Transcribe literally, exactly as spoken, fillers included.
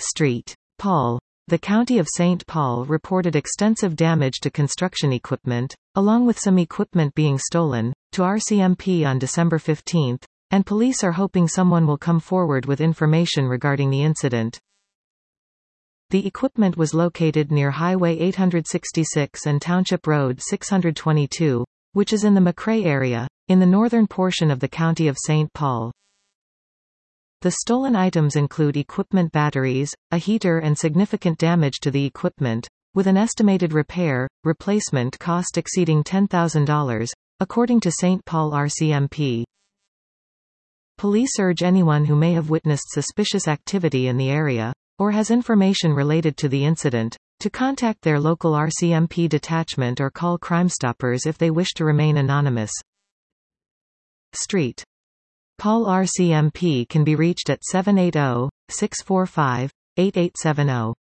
Street. Paul. The County of Saint Paul reported extensive damage to construction equipment, along with some equipment being stolen, to R C M P on December fifteenth, and police are hoping someone will come forward with information regarding the incident. The equipment was located near Highway eight sixty-six and Township Road six twenty-two, which is in the McRae area, in the northern portion of the County of Saint Paul. The stolen items include equipment batteries, a heater and significant damage to the equipment, with an estimated repair, replacement cost exceeding ten thousand dollars, according to Saint Paul R C M P. Police urge anyone who may have witnessed suspicious activity in the area, or has information related to the incident, to contact their local R C M P detachment or call Crimestoppers if they wish to remain anonymous. Street. Paul R C M P can be reached at seven eight zero, six four five, eight eight seven zero.